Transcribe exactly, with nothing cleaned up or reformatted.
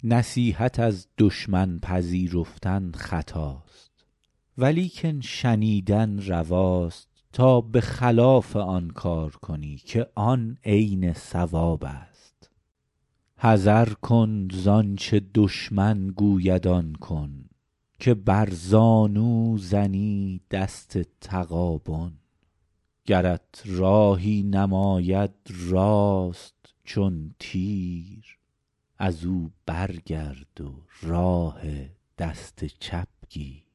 نصیحت از دشمن پذیرفتن خطاست، ولیکن شنیدن رواست تا به خلاف آن کار کنی که آن عین صواب است. حذر کن زآنچه دشمن گوید آن کن، که بر زانو زنی دست تغابن. گرت راهی نماید راست چون تیر، از او برگرد و راه دست چپ گیر.